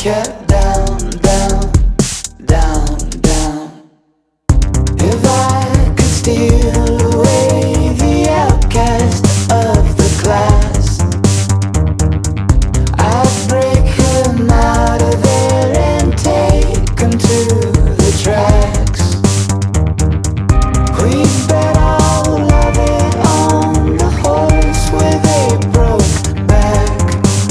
kept down, down, down, down. If I could steal away the outcast of the class, I'd break him out of there and take him to the tracks. We'd bet all of it on the horse with a broke back.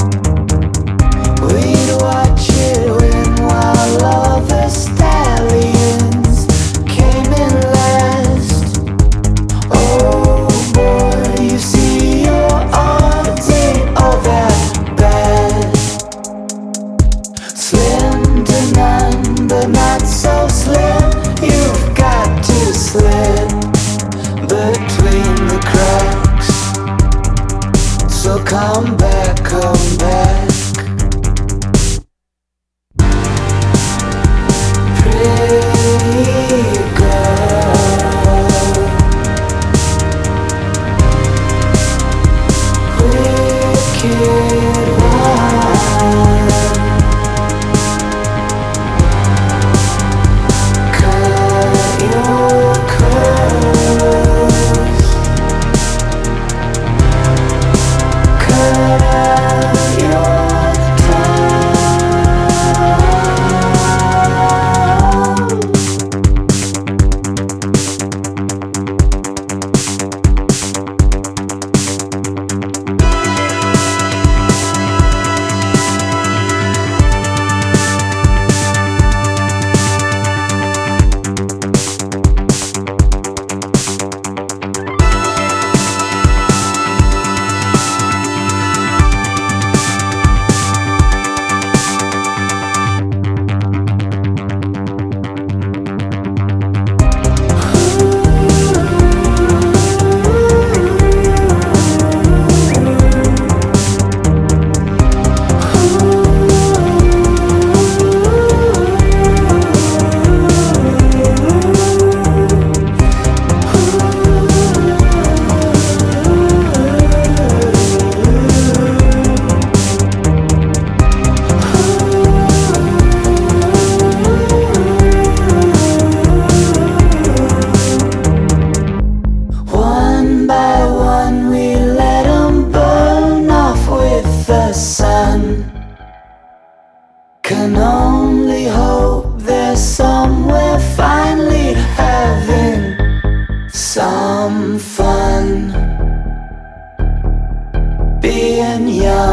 We'd watch it win while all the stallions came in last. Oh boy, you see your odds ain't all that bad. Slim to none, but not so slim. You've got to slip between the cracks. So come back, come back. Pretty girl, wicked one, cut your curls, cut out your tongue. One by one we let 'em burn off with the sun. Can only hope they're somewhere finally having some fun. Being young.